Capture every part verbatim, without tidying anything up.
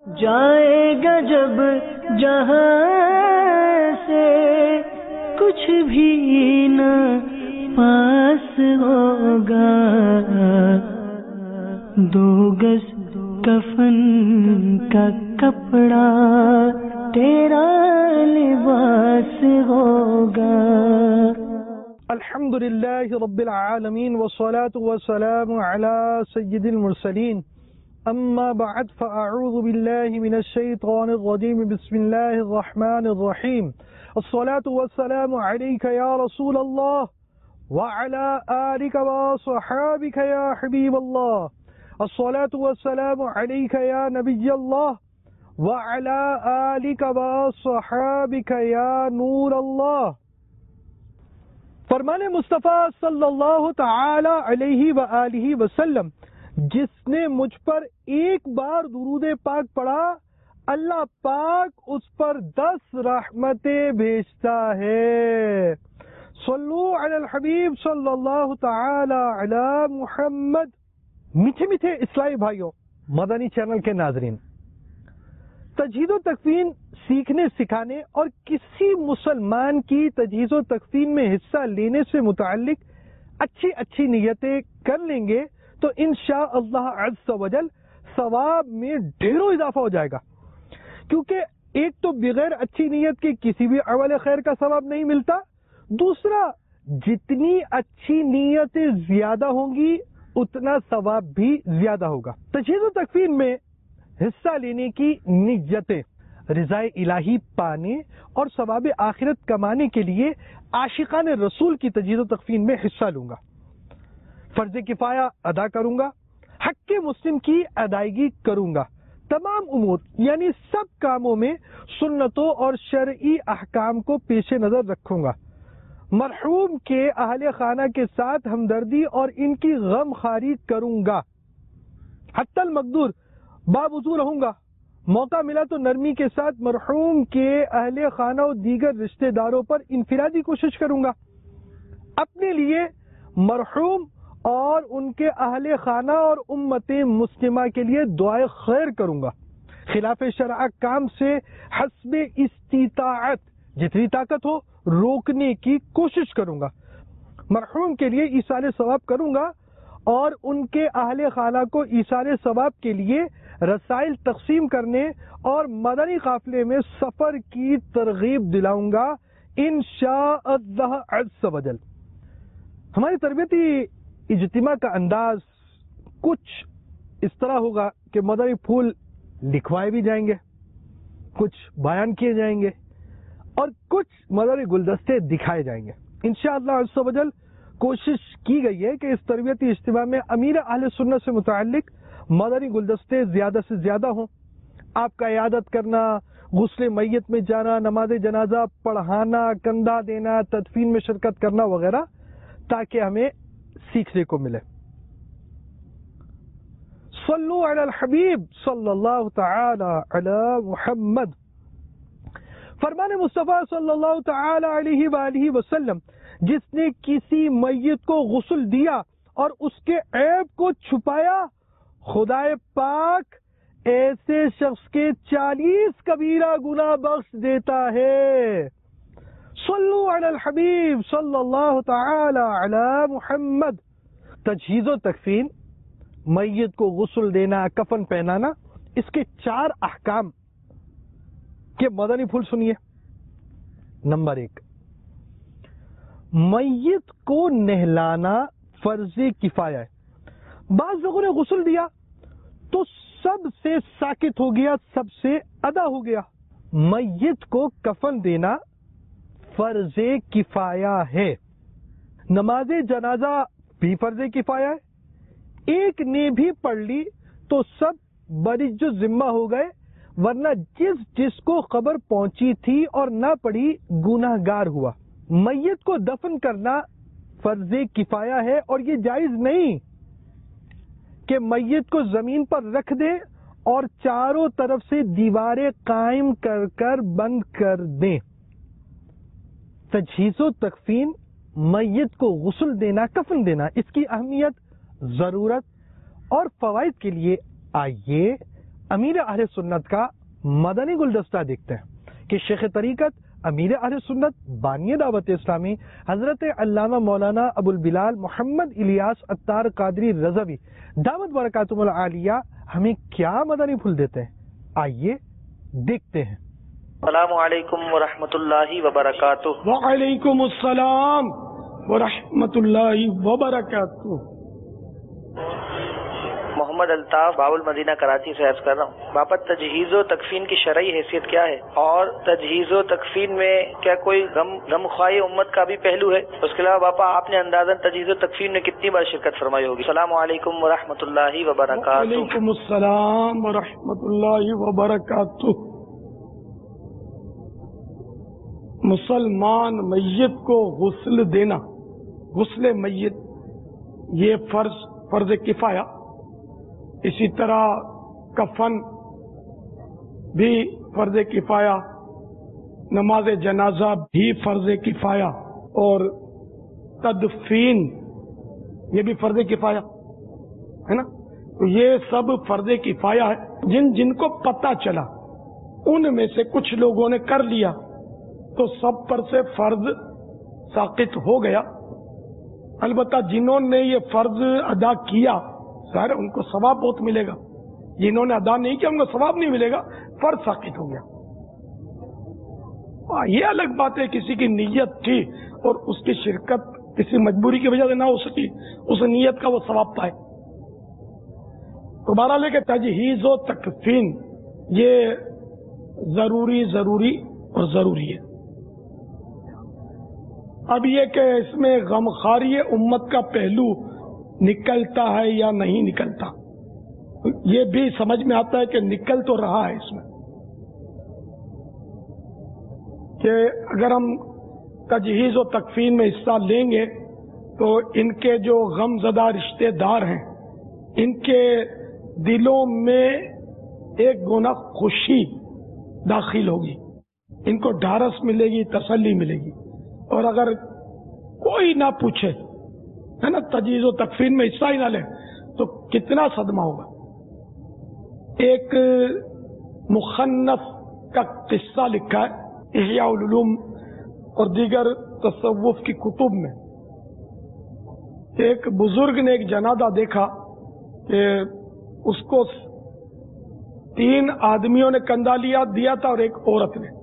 جائے گا جب جہاں سے کچھ بھی نہ پاس ہوگا، دو گز کفن کا کپڑا تیرا لباس ہوگا۔ الحمدللہ رب العالمین والصلاة والسلام علی سید المرسلین، اما بعد فاعوذ باللہ من الشیطان الرجیم، بسم اللہ الرحمن الرحیم، الصلاة والسلام علیک یا رسول اللہ وعلی آلک وصحابک یا حبیب اللہ، الصلاة والسلام علیک یا نبی اللہ وعلی آلک وصحابک یا نور اللہ۔ فرمان مصطفیٰ صلی اللہ تعالی علیہ وآلہ وسلم، جس نے مجھ پر ایک بار درود پاک پڑھا، اللہ پاک اس پر دس رحمتیں بھیجتا ہے۔ صلو علی الحبیب صلی اللہ تعالی علی محمد۔ میٹھے میٹھے اسلامی بھائیوں، مدنی چینل کے ناظرین، تجہیز و تکفین سیکھنے سکھانے اور کسی مسلمان کی تجہیز و تکفین میں حصہ لینے سے متعلق اچھی اچھی نیتیں کر لیں گے تو انشاءاللہ عز و جل ثواب میں ڈھیروں اضافہ ہو جائے گا، کیونکہ ایک تو بغیر اچھی نیت کے کسی بھی عمل خیر کا ثواب نہیں ملتا، دوسرا جتنی اچھی نیتیں زیادہ ہوں گی اتنا ثواب بھی زیادہ ہوگا۔ تجہیز و تکفین میں حصہ لینے کی نیتیں رضائے الہی پانے اور ثواب آخرت کمانے کے لیے عاشقان رسول کی تجہیز و تکفین میں حصہ لوں گا، فرض کفایہ ادا کروں گا، حق مسلم کی ادائیگی کروں گا، تمام امور یعنی سب کاموں میں سنتوں اور شرعی احکام کو پیش نظر رکھوں گا، مرحوم کے اہل خانہ کے ساتھ ہمدردی اور ان کی غم خواری کروں گا، حتی المقدور باوضو رہوں گا، موقع ملا تو نرمی کے ساتھ مرحوم کے اہل خانہ و دیگر رشتہ داروں پر انفرادی کوشش کروں گا، اپنے لیے، مرحوم اور ان کے اہل خانہ اور امت مسلمہ کے لیے دعائے خیر کروں گا، خلاف شرع کام سے حسب استطاعت جتنی طاقت ہو روکنے کی کوشش کروں گا، مرحوم کے لیے ایصال ثواب کروں گا اور ان کے اہل خانہ کو ایصال ثواب کے لیے رسائل تقسیم کرنے اور مدنی قافلے میں سفر کی ترغیب دلاؤں گا انشاءاللہ عز و جل۔ ہماری تربیتی اجتماع کا انداز کچھ اس طرح ہوگا کہ مدنی پھول لکھوائے بھی جائیں گے، کچھ بیان کیے جائیں گے اور کچھ مدنی گلدستے دکھائے جائیں گے۔ انشاءاللہ عز و جل کوشش کی گئی ہے کہ اس تربیتی اجتماع میں امیر اہل سنت سے متعلق مدنی گلدستے زیادہ سے زیادہ ہوں، آپ کا عیادت کرنا، غسل میت میں جانا، نماز جنازہ پڑھانا، کندھا دینا، تدفین میں شرکت کرنا وغیرہ، تاکہ ہمیں سیکھنے کو ملے۔ صلو علی الحبیب صلی اللہ تعالی علی محمد۔ فرمان مصطفیٰ صلی اللہ تعالی علیہ وآلہ وسلم، جس نے کسی میت کو غسل دیا اور اس کے عیب کو چھپایا، خدائے پاک ایسے شخص کے چالیس کبیرہ گناہ بخش دیتا ہے۔ صلو علی الحبیب صلی اللہ تعالی علی محمد۔ تجہیز و تکفین، میت کو غسل دینا، کفن پہنانا، اس کے چار احکام کے مدنی پھول سنیے۔ نمبر ایک، میت کو نہلانا فرض کفایہ ہے۔ بعض لوگوں نے غسل دیا تو سب سے ساکت ہو گیا، سب سے ادا ہو گیا۔ میت کو کفن دینا فرض کفایہ ہے۔ نماز جنازہ بھی فرض کفایہ ہے، ایک نے بھی پڑھ لی تو سب بڑی جو ذمہ ہو گئے، ورنہ جس جس کو خبر پہنچی تھی اور نہ پڑھی گناہ گار ہوا۔ میت کو دفن کرنا فرض کفایہ ہے اور یہ جائز نہیں کہ میت کو زمین پر رکھ دیں اور چاروں طرف سے دیواریں قائم کر کر بند کر دیں۔ تجہیز و تکفین، میت کو غسل دینا، کفن دینا، اس کی اہمیت، ضرورت اور فوائد کے لیے آئیے امیر اہل سنت کا مدنی گلدستہ دیکھتے ہیں کہ شیخ طریقت امیر اہل سنت بانی دعوت اسلامی حضرت علامہ مولانا ابو البلال محمد الیاس عطار قادری رضوی دعوت برکاتہم العالیہ ہمیں کیا مدنی پھول دیتے ہیں، آئیے دیکھتے ہیں۔ السلام علیکم ورحمۃ اللہ وبرکاتہ۔ وعلیکم السلام ورحمۃ اللہ وبرکاتہ۔ محمد الطاف باب المدینہ کراچی سے عرض کر رہا ہوں، باپا تجہیز و تکفین کی شرعی حیثیت کیا ہے، اور تجہیز و تکفین میں کیا کوئی غم غم خواہ امت کا بھی پہلو ہے؟ اس کے علاوہ باپا آپ نے اندازاً تجہیز و تکفین میں کتنی بار شرکت فرمائی ہوگی؟ السلام علیکم ورحمۃ اللہ وبرکاتہ۔ وعلیکم السلام ورحمۃ اللہ وبرکاتہ۔ مسلمان میت کو غسل دینا، غسل میت یہ فرض فرض کفایہ، اسی طرح کفن بھی فرض کفایہ، نماز جنازہ بھی فرض کفایہ، اور تدفین یہ بھی فرض کفایہ ہے نا۔ تو یہ سب فرض کفایہ ہے، جن جن کو پتہ چلا ان میں سے کچھ لوگوں نے کر لیا تو سب پر سے فرض ساقط ہو گیا۔ البتہ جنہوں نے یہ فرض ادا کیا ظاہر ان کو ثواب بہت ملے گا، جنہوں نے ادا نہیں کیا ان کو ثواب نہیں ملے گا، فرض ساقط ہو گیا۔ یہ الگ بات ہے کسی کی نیت تھی اور اس کی شرکت کسی مجبوری کی وجہ سے نہ ہو سکی، اس نیت کا وہ ثواب پائے۔ تو بہرحال کہ تجہیز و تکفین یہ ضروری ضروری اور ضروری ہے۔ اب یہ کہ اس میں غمخواری امت کا پہلو نکلتا ہے یا نہیں نکلتا، یہ بھی سمجھ میں آتا ہے کہ نکل تو رہا ہے اس میں، کہ اگر ہم تجہیز و تکفین میں حصہ لیں گے تو ان کے جو غم زدہ رشتے دار ہیں ان کے دلوں میں ایک گنا خوشی داخل ہوگی، ان کو ڈھارس ملے گی، تسلی ملے گی۔ اور اگر کوئی نہ پوچھے ہے نا، تجہیز و تکفین میں حصہ ہی نہ لے تو کتنا صدمہ ہوگا۔ ایک مخنف کا قصہ لکھا ہے احیاء العلوم اور دیگر تصوف کی کتب میں، ایک بزرگ نے ایک جنازہ دیکھا کہ اس کو تین آدمیوں نے کندھا لیا دیا تھا اور ایک عورت نے۔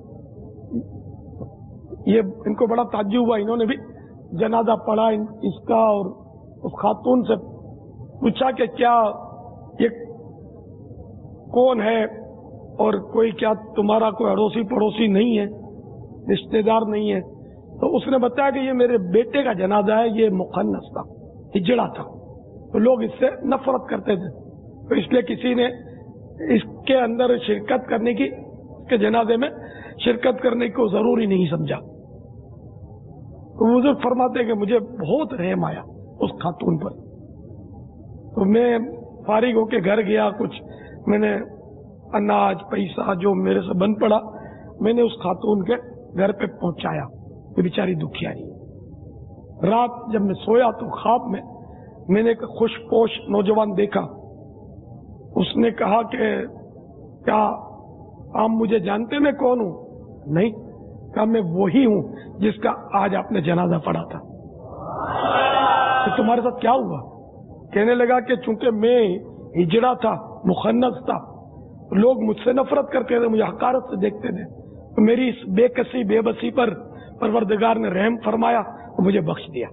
یہ ان کو بڑا تعجب ہوا، انہوں نے بھی جنازہ پڑھا اس کا اور اس خاتون سے پوچھا کہ کیا یہ کون ہے، اور کوئی کیا تمہارا کوئی اڑوسی پڑوسی نہیں ہے، رشتہ دار نہیں ہے؟ تو اس نے بتایا کہ یہ میرے بیٹے کا جنازہ ہے، یہ مخنث تھا، ہجڑا تھا، تو لوگ اس سے نفرت کرتے تھے، تو اس لیے کسی نے اس کے اندر شرکت کرنے کی، اس کے جنازے میں شرکت کرنے کو ضروری نہیں سمجھا۔ تو بزرگ فرماتے کہ مجھے بہت رحم آیا اس خاتون پر، تو میں فارغ ہو کے گھر گیا، کچھ میں نے اناج پیسہ جو میرے سے بن پڑا میں نے اس خاتون کے گھر پہ پہنچایا، وہ بیچاری دکھیاری ہے۔ رات جب میں سویا تو خواب میں میں نے ایک خوش پوش نوجوان دیکھا، اس نے کہا کہ کیا آپ مجھے جانتے میں کون ہوں؟ نہیں۔ کہا میں وہی ہوں جس کا آج آپ نے جنازہ پڑھا تھا۔ کہ تمہارے ساتھ کیا ہوا؟ کہنے لگا کہ چونکہ میں ہجڑا تھا، مخنث تھا، لوگ مجھ سے نفرت کرتے تھے، مجھے حقارت سے دیکھتے تھے، تو میری اس بے کسی بے بسی پر پروردگار نے رحم فرمایا اور مجھے بخش دیا۔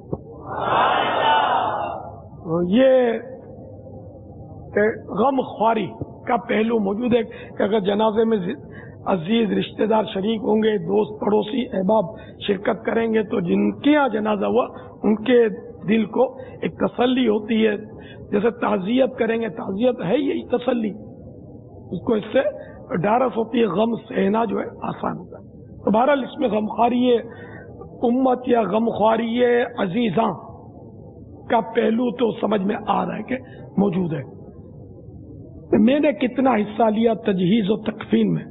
یہ غم خواری کا پہلو موجود ہے کہ اگر جنازے میں عزیز رشتہ دار شریک ہوں گے، دوست پڑوسی احباب شرکت کریں گے، تو جن کے یہاں جنازہ ہوا ان کے دل کو ایک تسلی ہوتی ہے، جیسے تعزیت کریں گے، تعزیت ہے یہی تسلی، اس کو اس سے ڈھارس ہوتی ہے، غم سہنا جو ہے آسان ہوتا ہے۔ تو بہرحال اس میں غمخواری امت یا غمخواری عزیزاں کا پہلو تو سمجھ میں آ رہا ہے کہ موجود ہے۔ میں نے کتنا حصہ لیا تجہیز و تکفین میں؟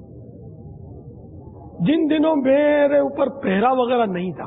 جن دنوں میرے اوپر پہرا وغیرہ نہیں تھا،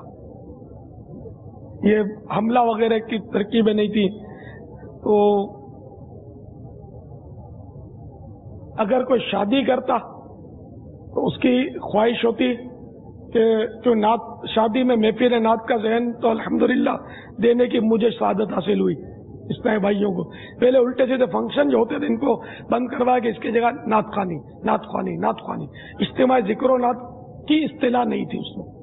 یہ حملہ وغیرہ کی ترکیبیں نہیں تھی، تو اگر کوئی شادی کرتا تو اس کی خواہش ہوتی کہ جو نعت شادی میں محفل نعت کا ذہن تو الحمدللہ دینے کی مجھے سعادت حاصل ہوئی اسلامی بھائیوں کو. پہلے الٹے سیدھے فنکشن جو ہوتے تھے ان کو بند کروا کے اس کی جگہ نعت خوانی نعت خوانی نعت خوانی اجتماع ذکر و نعت کی اصطلاح نہیں تھی اس میں.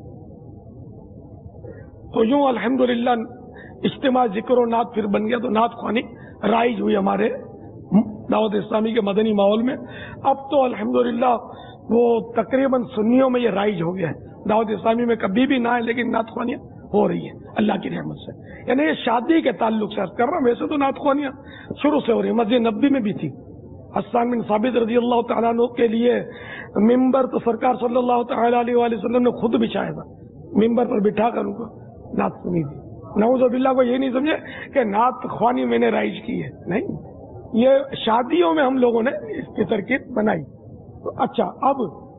تو یوں الحمدللہ اجتماع ذکر و نعت پھر بن گیا تو نعت خوانی رائج ہوئی ہمارے دعوت اسلامی کے مدنی ماحول میں. اب تو الحمدللہ وہ تقریباً سنیوں میں یہ رائج ہو گیا ہے. دعوت اسلامی میں کبھی بھی نہ ہے لیکن نعت خوانیاں ہو رہی ہیں اللہ کی رحمت سے. یعنی یہ شادی کے تعلق سے عرض کر رہا ہوں. ویسے تو نعت خوانیاں شروع سے ہو رہی ہیں. مسجد نبوی میں بھی تھی. حسان بن ثابت رضی اللہ تعالیٰ عنہ کے لیے ممبر تو سرکار صلی اللہ تعالیٰ علیہ وآلہ وسلم نے خود بچھایا تھا. ممبر پر بٹھا کر ان کو نعت سنی تھی. نعوذ باللہ کو یہ نہیں سمجھے کہ نعت خوانی میں نے رائج کی ہے. نہیں, یہ شادیوں میں ہم لوگوں نے اس کی ترکیب بنائی. تو اچھا, اب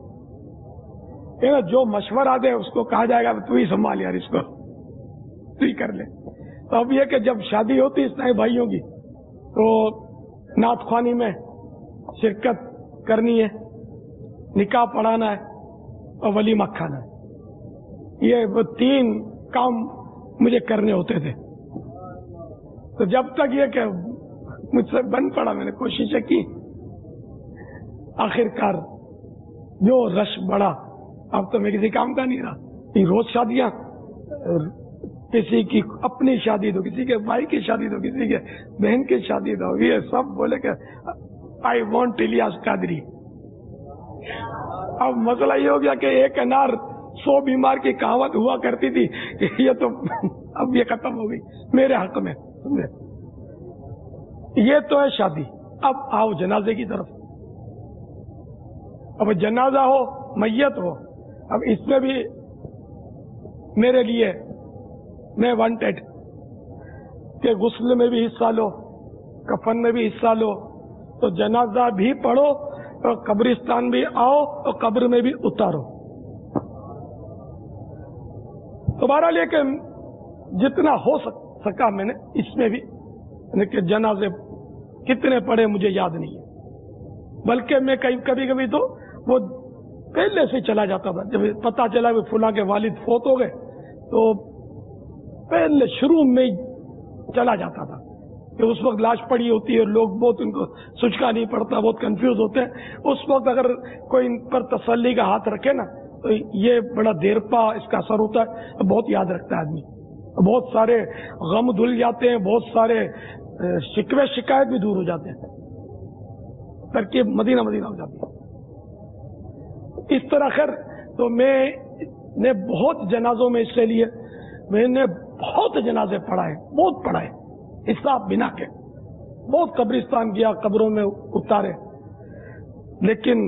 جو مشورہ دے اس کو کہا جائے گا تو ہی سنبھال یار اس کو, تو ہی کر لے. تو اب یہ کہ جب شادی ہوتی ہے اسلامی بھائیوں کی تو نعت خوانی میں شرکت کرنی ہے, نکاح پڑھانا ہے اور ولیمہ کھانا ہے. یہ وہ تین کام مجھے کرنے ہوتے تھے. تو جب تک یہ کہ مجھ سے بن پڑا میں نے کوششیں کی, آخر کار جو رش بڑا اب تو میں کسی کام کا نہیں رہا. یہ روز شادیاں, کسی کی اپنی شادی تو کسی کے بھائی کی شادی تو کسی کے بہن کی شادی تو یہ سب بولے کہ آئی وانٹ الیاس قادری. اب مسئلہ یہ ہو گیا کہ ایک انار سو بیمار کی کہاوت ہوا کرتی تھی, یہ تو اب یہ ختم ہو گئی میرے حق میں. یہ تو ہے شادی. اب آؤ جنازے کی طرف. اب جنازہ ہو میت ہو, اب اس میں بھی میرے لیے میں وانٹیڈ کہ غسل میں بھی حصہ لو, کفن میں بھی حصہ لو, تو جنازہ بھی پڑھو اور قبرستان بھی آؤ اور قبر میں بھی اتارو. تو بہرحال یہ کہ جتنا ہو سکا میں نے اس میں بھی کہ جنازے کتنے پڑے مجھے یاد نہیں ہے, بلکہ میں کبھی کبھی تو وہ پہلے سے چلا جاتا تھا. جب پتا چلا کہ فلاں کے والد فوت ہو گئے تو پہلے شروع میں چلا جاتا تھا کہ اس وقت لاش پڑی ہوتی ہے, لوگ بہت ان کو سوچکا نہیں پڑتا, بہت کنفیوز ہوتے ہیں. اس وقت اگر کوئی ان پر تسلی کا ہاتھ رکھے نا تو یہ بڑا دیر پا اس کا اثر ہوتا ہے, بہت یاد رکھتا ہے آدمی. بہت سارے غم دھل جاتے ہیں, بہت سارے شکوے شکایت بھی دور ہو جاتے ہیں, ترکیب مدینہ مدینہ ہو جاتی ہے. اس طرح خیر تو میں نے بہت جنازوں میں حصے لیے, میں نے بہت جنازے پڑھائے, بہت پڑھائے حساب بنا کے, بہت قبرستان گیا, قبروں میں اتارے. لیکن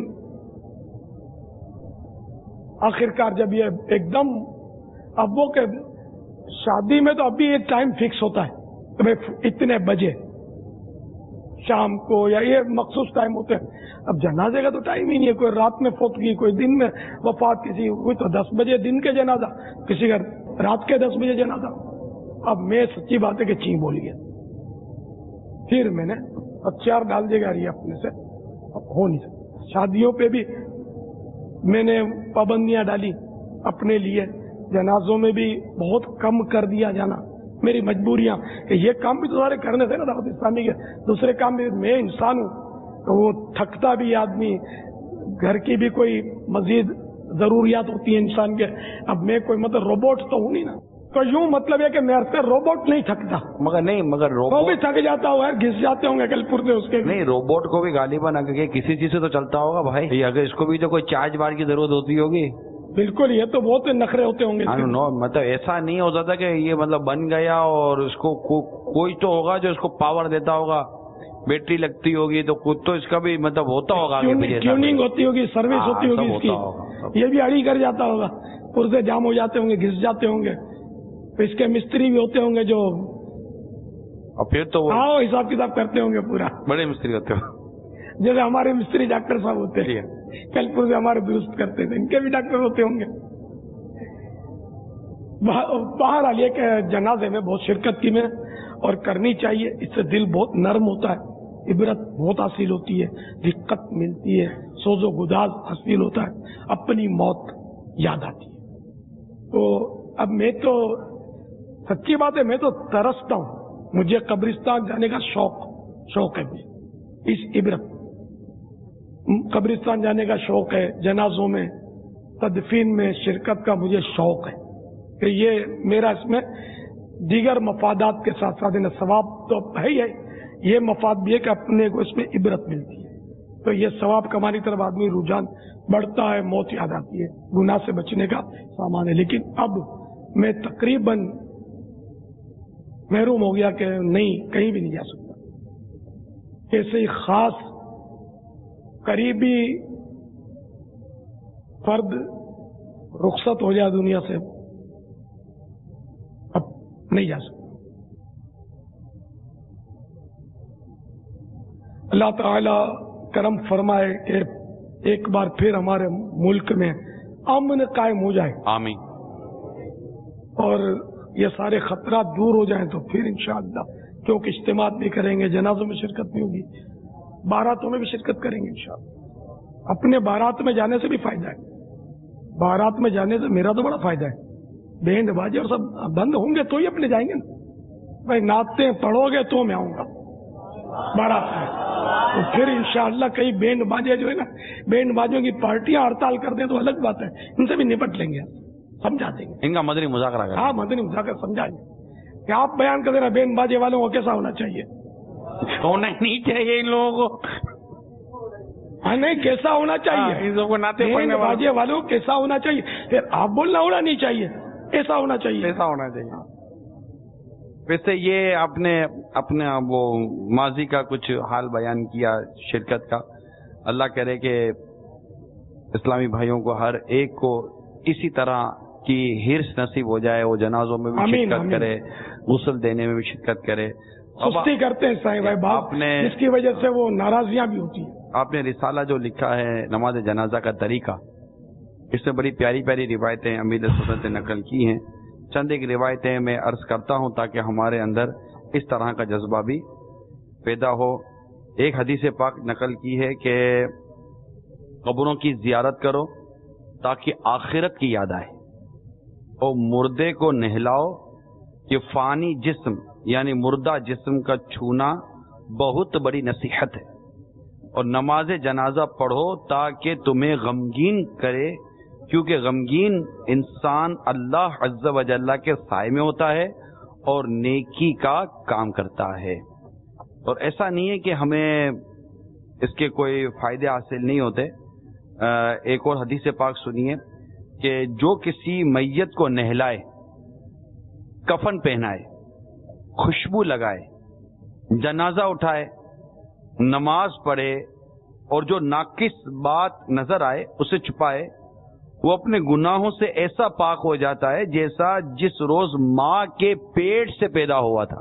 آخرکار جب یہ ایک دم اب وہ کہ شادی میں تو ابھی ایک ٹائم فکس ہوتا ہے کہ اتنے بجے شام کو یا یہ مخصوص ٹائم ہوتے ہیں. اب جنازے کا تو ٹائم ہی نہیں ہے, کوئی رات میں فوت کی, کوئی دن میں وفات کسی کوئی تو دس بجے دن کے جنازہ, کسی کا رات کے دس بجے جنازہ. اب میں سچی بات ہے کہ چین بول گیا. پھر میں نے ہتھیار ڈال دے گا یہ اپنے سے ہو نہیں سکتا. شادیوں پہ بھی میں نے پابندیاں ڈالی اپنے لیے, جنازوں میں بھی بہت کم کر دیا جانا, میری مجبوریاں کہ یہ کام بھی تو سارے کرنے تھے نا دعوت اسلامی کے, دوسرے کام بھی. میں انسان ہوں تو وہ تھکتا بھی آدمی, گھر کی بھی کوئی مزید ضروریات ہوتی ہیں انسان کے. اب میں کوئی مطلب روبوٹ تو ہوں نہیں نا, تو یوں مطلب ہے کہ میرے سے روبوٹ نہیں تھکتا. مگر نہیں مگر وہ بھی تھک جاتا ہوگا, گھس جاتے ہوں گے کل پورتے اس کے. نہیں, روبوٹ کو بھی غالباً اگر کسی چیز سے تو چلتا ہوگا بھائی, اگر اس کو بھی تو کوئی چارج بار کی ضرورت ہوتی ہوگی. بالکل, یہ تو بہت نخرے ہوتے ہوں گے. نو مطلب ایسا نہیں ہوتا تھا کہ یہ مطلب بن گیا اور اس کو کوئی تو ہوگا جو اس کو پاور دیتا ہوگا, بیٹری لگتی ہوگی تو کچھ تو اس کا بھی مطلب ہوتا ہوگا, ٹیوننگ ہوتی ہوگی, سروس ہوتی ہوگی اس کی. یہ بھی اڑی کر جاتا ہوگا, پرزے جام ہو جاتے ہوں گے, گھس جاتے ہوں گے. اس کے مستری بھی ہوتے ہوں گے جو پھر تو ہاں حساب کتاب کرتے ہوں گے پورا. بڑے مستری ہوتے ہو جیسے ہمارے مستری ڈاکٹر صاحب ہوتے ہیں, کل پرزے ہمارے درست کرتے تھے, ان کے بھی ڈاکٹر ہوتے ہوں گے. باہر آ لیے کہ جنازے میں بہت شرکت کی میں اور کرنی چاہیے, اس سے دل بہت نرم ہوتا ہے, عبرت بہت حاصل ہوتی ہے، دقت ملتی ہے، سوز و گداز حاصل ہوتا ہے، اپنی موت یاد آتی ہے۔ تو اب میں تو سچی بات ہے، میں تو ترستا ہوں، مجھے قبرستان جانے کا شوق شوق ہے مجھے، اس عبرت قبرستان جانے کا شوق ہے، جنازوں میں تدفین میں شرکت کا مجھے شوق ہے کہ یہ میرا اس میں دیگر مفادات کے ساتھ ساتھ ثواب تو ہے ہی ہے، یہ مفاد بھی ہے کہ اپنے کو اس میں عبرت ملتی ہے، تو یہ ثواب کمانے کی طرف آدمی رجحان بڑھتا ہے، موت یاد آتی ہے، گناہ سے بچنے کا سامان ہے۔ لیکن اب میں تقریباً محروم ہو گیا کہ نہیں، کہیں بھی نہیں جا سکتا، ایسے ہی خاص قریبی فرد رخصت ہو جائے دنیا سے، اب نہیں جا سکتا۔ اللہ تعالی کرم فرمائے کہ ایک بار پھر ہمارے ملک میں امن قائم ہو جائے، آمین، اور یہ سارے خطرات دور ہو جائیں، تو پھر انشاءاللہ کیونکہ اجتماعات بھی کریں گے، جنازوں میں شرکت بھی ہوگی، باراتوں میں بھی شرکت کریں گے انشاءاللہ۔ اپنے بارات میں جانے سے بھی فائدہ ہے، بارات میں جانے سے میرا تو بڑا فائدہ ہے، بینڈ باجے اور سب بند ہوں گے تو ہی اپنے جائیں گے نا، بھائی نعتیں پڑھو گے تو میں آؤں گا بارات میں، تو پھر انشاءاللہ کئی بینڈ باجے جو ہے نا، بینڈ باجوں کی پارٹیاں ہڑتال کر دیں تو الگ بات ہے، ان سے بھی نپٹ لیں گے، سمجھا دیں گے، ان کا مدنی مذاکرہ کریں۔ ہاں مدنی مذاکرہ سمجھائیں گے کہ آپ بیان کر دینا بینڈ باجے والوں کو کیسا ہونا چاہیے، ہونا نہیں چاہیے ان لوگوں کو، ہاں نہیں کیسا ہونا چاہیے، بینڈ باجے والوں کو کیسا ہونا چاہیے، پھر آپ بولنا ہونا نہیں چاہیے، ایسا ہونا چاہیے، ایسا ہونا چاہیے۔ ویسے یہ آپ نے اپنے وہ ماضی کا کچھ حال بیان کیا شرکت کا، اللہ کرے کہ اسلامی بھائیوں کو ہر ایک کو اسی طرح کی ہرس نصیب ہو جائے، وہ جنازوں میں بھی آمین شرکت آمین۔ کرے، غسل دینے میں بھی شرکت کرے۔ سستی کرتے ہیں صاحب بھائی آپ باپ، نے جس کی وجہ سے وہ ناراضیاں بھی ہوتی ہیں۔ آپ نے رسالہ جو لکھا ہے نماز جنازہ کا طریقہ، اس میں بڑی پیاری پیاری روایتیں امیر سنت نے نقل کی ہیں، چند ایک روایتیں میں عرض کرتا ہوں تاکہ ہمارے اندر اس طرح کا جذبہ بھی پیدا ہو۔ ایک حدیث پاک نقل کی ہے کہ قبروں کی زیارت کرو تاکہ آخرت کی یاد آئے، اور مردے کو نہلاؤ کہ فانی جسم یعنی مردہ جسم کا چھونا بہت بڑی نصیحت ہے، اور نماز جنازہ پڑھو تاکہ تمہیں غمگین کرے، کیونکہ غمگین انسان اللہ عز و جل کے سائے میں ہوتا ہے اور نیکی کا کام کرتا ہے۔ اور ایسا نہیں ہے کہ ہمیں اس کے کوئی فائدے حاصل نہیں ہوتے۔ ایک اور حدیث پاک سنیے کہ جو کسی میت کو نہلائے، کفن پہنائے، خوشبو لگائے، جنازہ اٹھائے، نماز پڑھے، اور جو ناقص بات نظر آئے اسے چھپائے، وہ اپنے گناہوں سے ایسا پاک ہو جاتا ہے جیسا جس روز ماں کے پیٹ سے پیدا ہوا تھا۔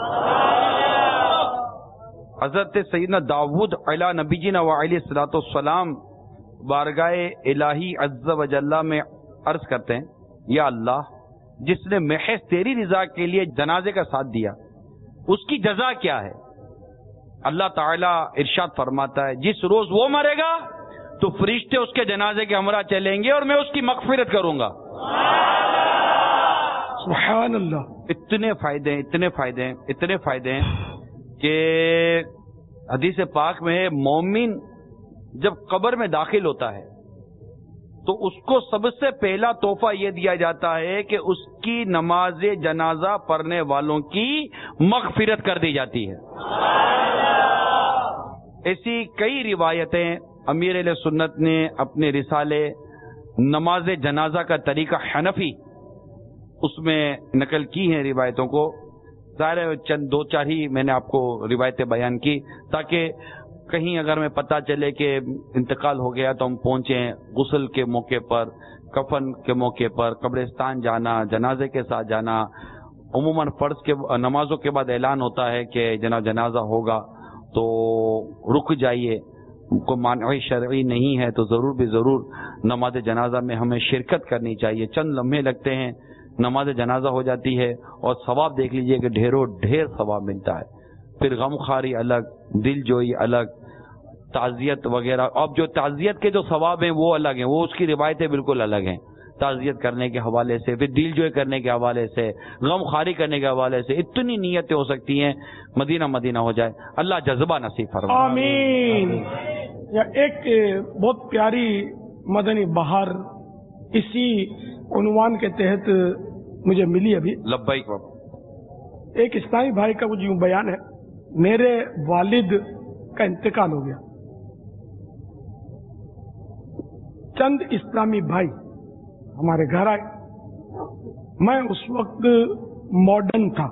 حضرت سیدنا داؤد علی نبی جینا وعلیہ الصلوۃ والسلام بارگاہ الہی عز و جل میں عرض کرتے ہیں، یا اللہ، جس نے محض تیری رضا کے لیے جنازے کا ساتھ دیا، اس کی جزا کیا ہے؟ اللہ تعالیٰ ارشاد فرماتا ہے، جس روز وہ مرے گا تو فرشتے اس کے جنازے کے ہمراہ چلیں گے اور میں اس کی مغفرت کروں گا۔ سبحان اللہ۔ اتنے فائدے ہیں، اتنے فائدے ہیں، اتنے فائدے ہیں کہ حدیث پاک میں مومن جب قبر میں داخل ہوتا ہے تو اس کو سب سے پہلا تحفہ یہ دیا جاتا ہے کہ اس کی نماز جنازہ پڑھنے والوں کی مغفرت کر دی جاتی ہے۔ ایسی کئی روایتیں امیر علیہ سنت نے اپنے رسالے نماز جنازہ کا طریقہ حنفی اس میں نقل کی ہیں روایتوں کو۔ ظاہر ہے چند دو چار ہی میں نے آپ کو روایتیں بیان کی تاکہ کہیں اگر میں پتہ چلے کہ انتقال ہو گیا تو ہم پہنچیں غسل کے موقع پر، کفن کے موقع پر، قبرستان جانا، جنازے کے ساتھ جانا۔ عموماً فرض کے نمازوں کے بعد اعلان ہوتا ہے کہ جناب جنازہ ہوگا تو رک جائیے، کو مانع شرعی نہیں ہے تو ضرور بھی ضرور نماز جنازہ میں ہمیں شرکت کرنی چاہیے۔ چند لمحے لگتے ہیں، نماز جنازہ ہو جاتی ہے اور ثواب دیکھ لیجئے کہ ڈھیروں ڈھیر ثواب ملتا ہے۔ پھر غم خواری الگ، دل جوئی الگ، تعزیت وغیرہ. اب جو تعزیت کے جو ثواب ہیں وہ الگ ہیں، وہ اس کی روایتیں بالکل الگ ہیں. تعزیت کرنے کے حوالے سے، پھر دل جوئی کرنے کے حوالے سے، غم خاری کرنے کے حوالے سے اتنی نیتیں ہو سکتی ہیں. مدینہ مدینہ ہو جائے. اللہ جذبہ نصیب فرمائے. آمین. یا ایک بہت پیاری مدنی بہار اسی عنوان کے تحت مجھے ملی ابھی. لبیک. ایک اسلامی بھائی کا مجھے یوں بیان ہے، میرے والد کا انتقال ہو گیا. چند اسلامی بھائی ہمارے گھر آئے. میں اس وقت ماڈرن تھا.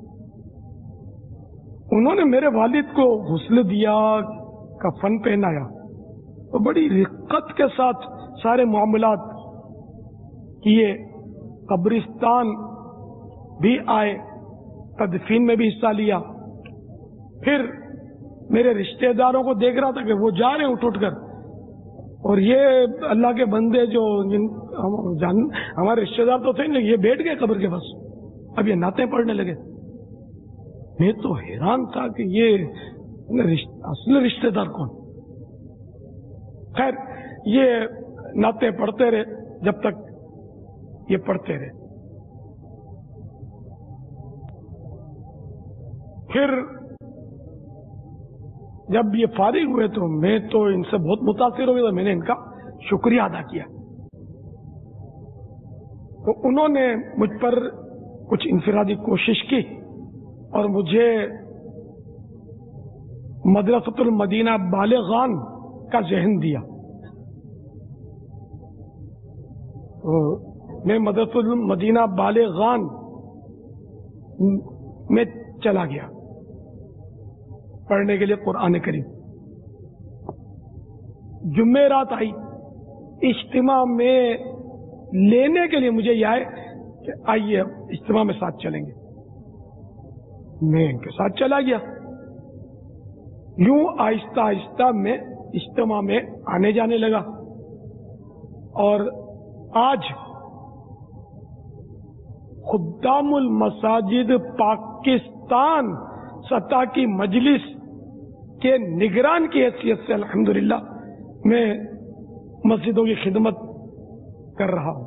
انہوں نے میرے والد کو غسل دیا، کفن پہنایا، اور بڑی رقت کے ساتھ سارے معاملات کیے. قبرستان بھی آئے، تدفین میں بھی حصہ لیا. پھر میرے رشتہ داروں کو دیکھ رہا تھا کہ وہ جا رہے ہیں اٹھ اٹھ کر، اور یہ اللہ کے بندے جو جن جان ہمارے رشتہ دار تو تھے نہیں، یہ بیٹھ گئے قبر کے پاس. اب یہ نعتیں پڑھنے لگے. میں تو حیران تھا کہ یہ اصل رشتہ دار کون. خیر یہ نعتیں پڑھتے رہے جب تک یہ پڑھتے رہے. پھر جب یہ فارغ ہوئے تو میں تو ان سے بہت متاثر ہو گیا. میں نے ان کا شکریہ ادا کیا. تو انہوں نے مجھ پر کچھ انفرادی کوشش کی اور مجھے مدرسۃ المدینہ بالغان کا ذہن دیا. میں مدرسۃ المدینہ بالغان میں چلا گیا پڑھنے کے لیے قرآن کریم. جمعرات آئی، اجتماع میں لینے کے لیے مجھے یہ آئے کہ آئیے اجتماع میں ساتھ چلیں گے. میں ان کے ساتھ چلا گیا. یوں آہستہ آہستہ میں اجتماع میں آنے جانے لگا، اور آج خدام المساجد پاکستان سطح کی مجلس کے نگران کی حیثیت سے الحمدللہ میں مسجدوں کی خدمت کر رہا ہوں.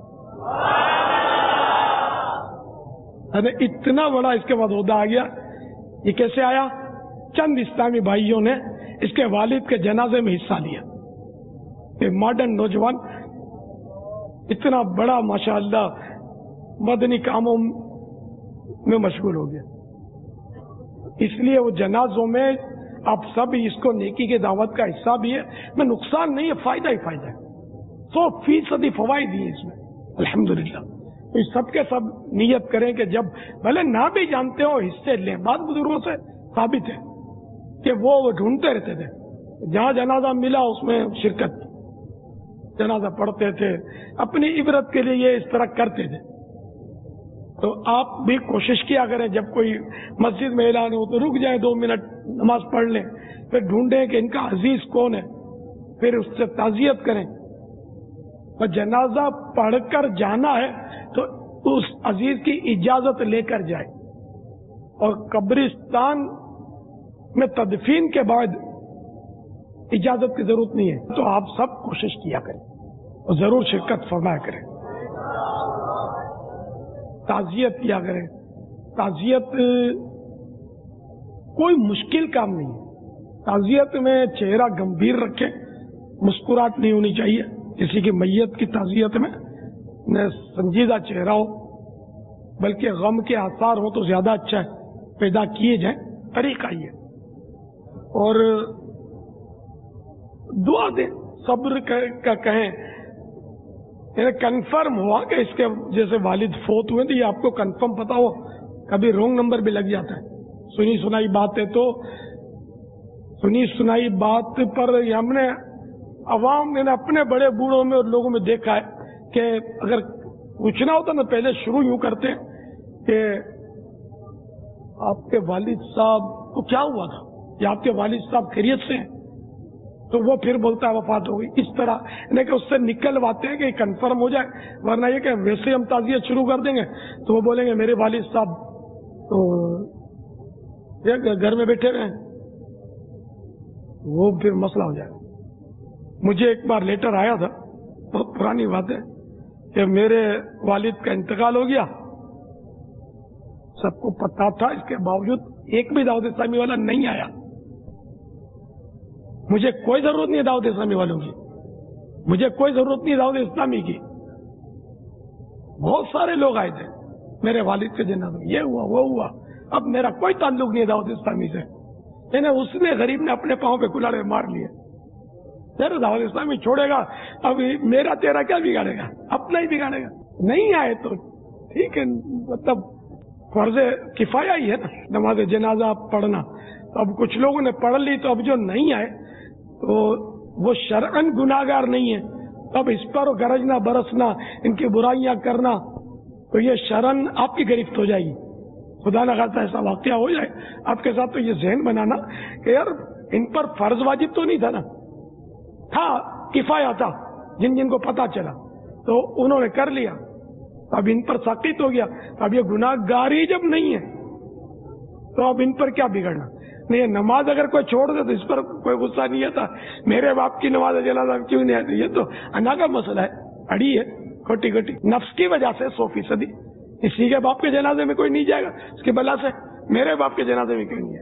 اتنا بڑا اس کے بعد عہدہ آ گیا. یہ کیسے آیا؟ چند اسلامی بھائیوں نے اس کے والد کے جنازے میں حصہ لیا. یہ ماڈرن نوجوان اتنا بڑا ماشاءاللہ مدنی کاموں میں مشغول ہو گیا. اس لیے وہ جنازوں میں آپ سب اس کو نیکی کی دعوت کا حصہ بھی ہے. میں نقصان نہیں ہے، فائدہ ہی فائدہ ہے. سو فیصدی فوائد ہیں اس میں الحمدللہ. تو سب کے سب نیت کریں کہ جب بھلے نہ بھی جانتے ہو حصے لیں. بعض بزرگوں سے ثابت ہے کہ وہ ڈھونڈتے رہتے تھے، جہاں جنازہ ملا اس میں شرکت، جنازہ پڑھتے تھے، اپنی عبرت کے لیے یہ اس طرح کرتے تھے. تو آپ بھی کوشش کیا کریں جب کوئی مسجد میں اعلان ہو تو رک جائیں، دو منٹ نماز پڑھ لیں، پھر ڈھونڈیں کہ ان کا عزیز کون ہے، پھر اس سے تعزیت کریں. اور جنازہ پڑھ کر جانا ہے تو اس عزیز کی اجازت لے کر جائے، اور قبرستان میں تدفین کے بعد اجازت کی ضرورت نہیں ہے. تو آپ سب کوشش کیا کریں اور ضرور شرکت فرمایا کریں، تعزیت کیا کریں. تعزیت کوئی مشکل کام نہیں ہے. تعزیت میں چہرہ گمبھیر رکھیں، مسکراہٹ نہیں ہونی چاہیے. کسی کی میت کی تعزیت میں نہ سنجیدہ چہرہ ہو، بلکہ غم کے آثار ہوں تو زیادہ اچھا ہے، پیدا کیے جائیں. طریقہ یہ اور دعا دیں، صبر کا کہیں. کنفرم ہوا کہ اس کے جیسے والد فوت ہوئے تو یہ آپ کو کنفرم پتا ہو، کبھی رونگ نمبر بھی لگ جاتا ہے. سنی سنائی بات ہے تو سنی سنائی بات پر ہم نے عوام نے اپنے بڑے بوڑھوں میں اور لوگوں میں دیکھا ہے کہ اگر پوچھنا ہوتا نا پہلے شروع یوں کرتے کہ آپ کے والد صاحب کو کیا ہوا تھا، یا آپ کے والد صاحب خیریت سے ہیں، تو وہ پھر بولتا ہے وفات ہو گئی. اس طرح یعنی کہ اس سے نکلواتے ہیں کہ کنفرم ہو جائے. ورنہ یہ کہ ویسے ہم تعزیت شروع کر دیں گے تو وہ بولیں گے میرے والد صاحب تو گھر میں بیٹھے رہے وہ پھر مسئلہ ہو جائے گا. مجھے ایک بار لیٹر آیا تھا، بہت پرانی بات ہے، کہ میرے والد کا انتقال ہو گیا. سب کو پتا تھا، اس کے باوجود ایک بھی دعوت اسلامی والا نہیں آیا. مجھے کوئی ضرورت نہیں ہے دعوت اسلامی والوں کی، مجھے کوئی ضرورت نہیں دعوت اسلامی کی. بہت سارے لوگ آئے تھے میرے والد کے جنازے میں، یہ ہوا وہ ہوا. اب میرا کوئی تعلق نہیں ہے دعوت اسلامی سے. یعنی اس نے غریب نے اپنے پاؤں پہ کلاڑے مار لیے. میرا دعوت اسلامی چھوڑے گا، اب میرا تیرا کیا بگاڑے گا؟ اپنا ہی بگاڑے گا. نہیں آئے تو ٹھیک ہے، مطلب فرض کفایہ ہی ہے نا نماز جنازہ پڑھنا. تو اب کچھ لوگوں نے پڑھ لی، تو اب جو نہیں آئے تو وہ شرعن گناہگار نہیں ہے. اب اس پر گرجنا برسنا، ان کی برائیاں کرنا، تو یہ شرعن آپ کی گرفت ہو جائے گی. خدا نہ خواستہ ایسا واقعہ ہو جائے آپ کے ساتھ، تو یہ ذہن بنانا کہ یار ان پر فرض واجب تو نہیں تھا نا، تھا کفایہ تھا. جن جن کو پتا چلا تو انہوں نے کر لیا، اب ان پر ساقط ہو گیا. اب یہ گناہ گاری جب نہیں ہے تو اب ان پر کیا بگڑنا. نہیں، نماز اگر کوئی چھوڑ دے تو اس پر کوئی غصہ نہیں آتا. میرے باپ کی نماز جنازہ کیوں نہیں آتی؟ یہ تو انا کا مسئلہ ہے، اڑی ہے کھوٹی کھوٹی نفس کی وجہ سے. سو فیصدی اسی کے باپ کے جنازے میں کوئی نہیں جائے گا، اس کی بلا سے میرے باپ کے جنازے میں کیوں نہیں ہے؟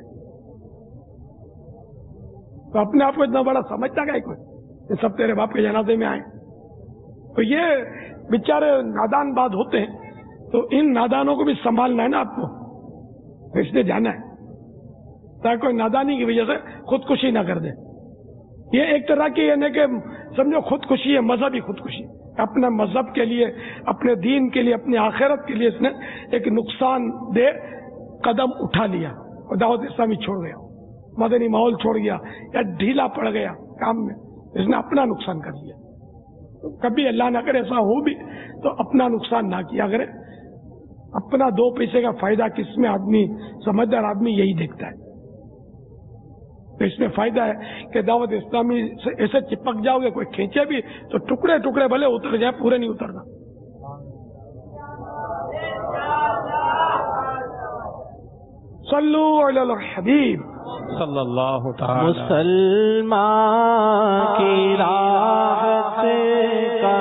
تو اپنے آپ کو اتنا بڑا سمجھتا گا کوئی یہ سب تیرے باپ کے جنازے میں آئے. تو یہ بیچارے نادان بات ہوتے ہیں، تو ان نادانوں کو بھی سنبھالنا ہے نا آپ کو، اس لیے جانا ہے تاکہ کوئی نادانی کی وجہ سے خودکشی نہ کر دے. یہ ایک طرح کی یعنی کہ سمجھو خودکشی ہے، مذہبی خودکشی. اپنے مذہب کے لیے، اپنے دین کے لیے، اپنی آخرت کے لیے اس نے ایک نقصان دہ قدم اٹھا لیا اور دعوت اسلامی چھوڑ گیا، مدنی ماحول چھوڑ گیا یا ڈھیلا پڑ گیا کام میں. اس نے اپنا نقصان کر لیا. کبھی اللہ نہ کرے ایسا ہو بھی تو اپنا نقصان نہ کیا کرے. اپنا دو پیسے کا فائدہ کس میں آدمی، سمجھدار آدمی یہی دیکھتا ہے. تو اس میں فائدہ ہے کہ دعوت اسلامی سے ایسے چپک جاؤ گے، کوئی کھینچے بھی تو ٹکڑے ٹکڑے بھلے اتر جائے، پورے نہیں اترنا. صلو علی الحبیب صلی اللہ تعالی. مسلمان کی راحت کا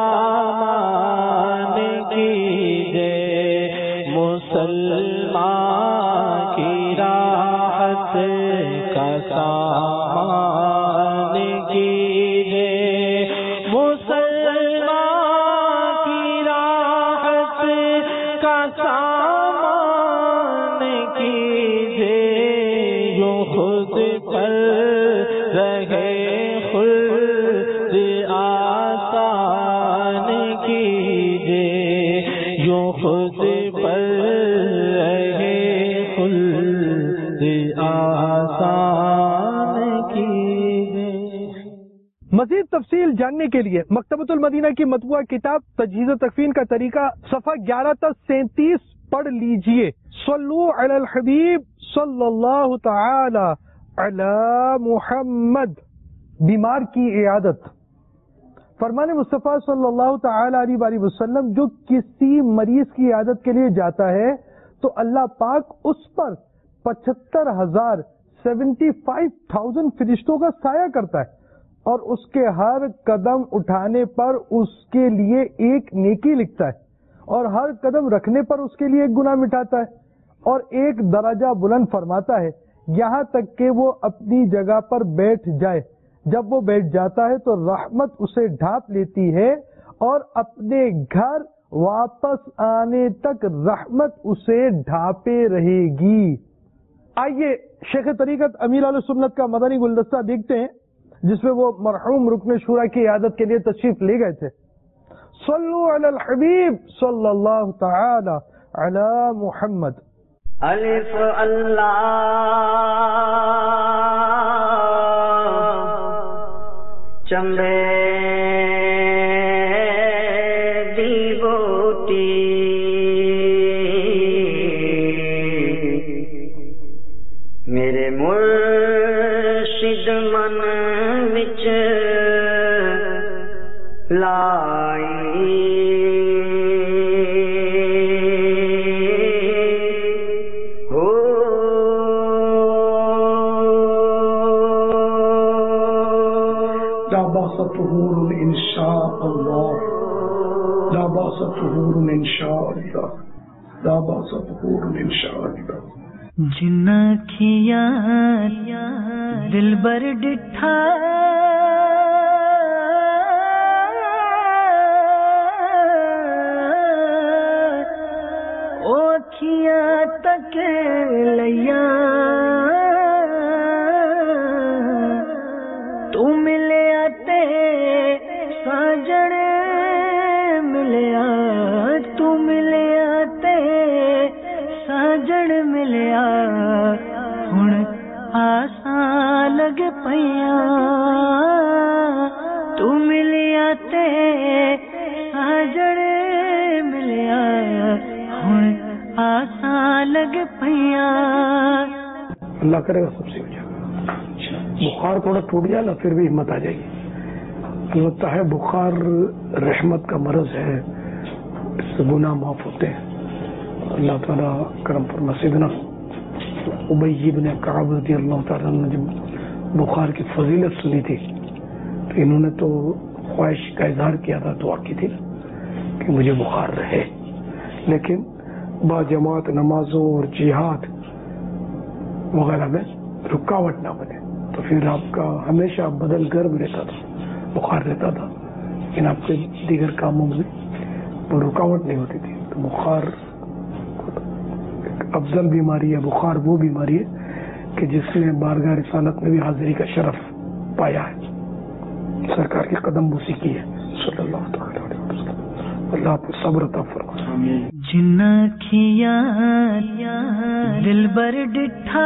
سامان کیجے، مسلمان کی راحت کا سامان کیجے، مسلمان کی راحت کا سامان کیجے، جو خود پر رہے خلد آسان کیجے، جو خود پر رہے خلد آسان کیجے. مزید تفصیل جاننے کے لیے مکتبۃ المدینہ کی مطبوعہ کتاب تجہیز و تکفین کا طریقہ صفحہ گیارہ تا سینتیس پڑھ لیجئے. صلو علی الحبیب صلی اللہ تعالی علی محمد. بیمار کی عیادت. فرمان مصطفیٰ صلی اللہ تعالی علیہ وآلہ وسلم جو کسی مریض کی عیادت کے لیے جاتا ہے تو اللہ پاک اس پر پچہتر ہزار سیونٹی فائیو تھاؤزینڈ فرشتوں کا سایہ کرتا ہے، اور اس کے ہر قدم اٹھانے پر اس کے لیے ایک نیکی لکھتا ہے، اور ہر قدم رکھنے پر اس کے لیے ایک گناہ مٹاتا ہے، اور ایک درجہ بلند فرماتا ہے یہاں تک کہ وہ اپنی جگہ پر بیٹھ جائے. جب وہ بیٹھ جاتا ہے تو رحمت اسے ڈھانپ لیتی ہے، اور اپنے گھر واپس آنے تک رحمت اسے ڈھانپے رہے گی. آئیے شیخ طریقت امیر اہل سنت کا مدنی گلدستہ دیکھتے ہیں جس میں وہ مرحوم رکن شورا کی عیادت کے لیے تشریف لے گئے تھے. صلو علی الحبیب صلی اللہ تعالی علی محمد. الف اللہ چمبے دی بوٹی میرے مرشد من وچ لائی ہو شاء اللہ لا باس طہور ان شاء اللہ لا باس طہور ان شاء اللہ. جنا کھیا دل بر ڈٹھا او کھیا تک لیا تو ملیا تے ساجن ملیا تو ملیا تے ساجن ملیا ہن آساں لگ پیا تو ملیا تے ساجن ملیا ہن آساں لگ پیا. اللہ کرے گا سب سے ہو جائے گا. بخار تھوڑا ٹوٹ جائے نا پھر بھی ہمت آ جائے گی. البتہ ہے بخار رحمت کا مرض ہے, اس سے گناہ معاف ہوتے ہیں. اللہ تعالیٰ کرم فرما. سیدنا ابی بن کعب رضی اللہ تعالیٰ نے جب بخار کی فضیلت سنی تھی تو انہوں نے تو خواہش کا اظہار کیا تھا, دعا کی تھی کہ مجھے بخار رہے, لیکن با جماعت نمازوں اور جہاد وغیرہ میں رکاوٹ نہ بنے. تو پھر آپ کا ہمیشہ بدن گرم رہتا تھا, بخار رہتا تھا, لیکن آپ کے دیگر کاموں میں وہ رکاوٹ نہیں ہوتی تھی. تو بخار افضل بیماری ہے. بخار وہ بیماری ہے کہ جس نے بارگاہ رسالت میں بھی حاضری کا شرف پایا ہے, سرکار کی قدم بوسی کی ہے صلی اللہ تعالی علیہ وسلم. اللہ آپ کو صبر عطا فرمائے. جنا کھیا دل بر ڈٹھا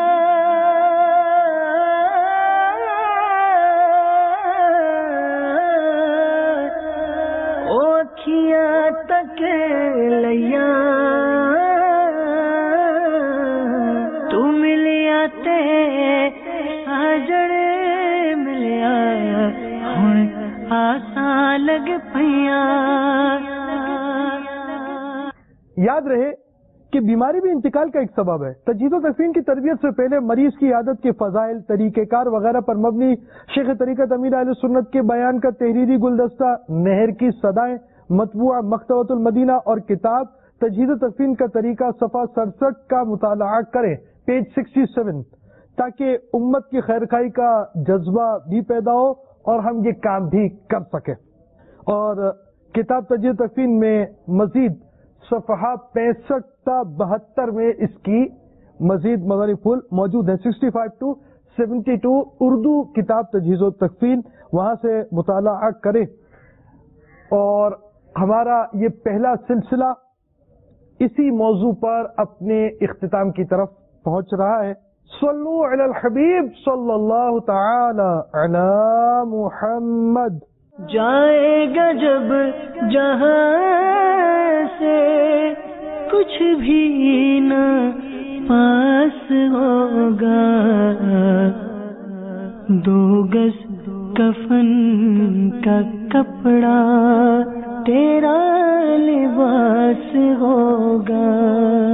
او کھیا تک لیا تو ملیا تے ساجن ملیا ہن آساں لگ پیا. یاد رہے کہ بیماری بھی انتقال کا ایک سبب ہے. تجہیز و تکفین کی تربیت سے پہلے مریض کی عادت کے فضائل, طریقہ کار وغیرہ پر مبنی شیخ طریقت امیر اہل سنت کے بیان کا تحریری گلدستہ نہر کی صدائیں مطبوعہ مکتبۃ المدینہ اور کتاب تجہیز و تکفین کا طریقہ صفحہ سڑسٹھ کا مطالعہ کریں, پیج سکسٹی سیون, تاکہ امت کی خیرخواہی کا جذبہ بھی پیدا ہو اور ہم یہ کام بھی کر سکیں. اور کتاب تجہیز و تکفین میں مزید صفحہ پینسٹھ تا بہتر میں اس کی مزید مغربی پھول موجود ہے. Sixty five two seventy two Urdu کتاب تجہیز و تکفین, وہاں سے مطالعہ کریں. اور ہمارا یہ پہلا سلسلہ اسی موضوع پر اپنے اختتام کی طرف پہنچ رہا ہے. صلو علی الحبیب صلی اللہ تعالی علی محمد. جائے گا جب جہاں سے کچھ بھی نہ پاس ہوگا, دو گز کفن کا کپڑا تیرا لباس ہوگا.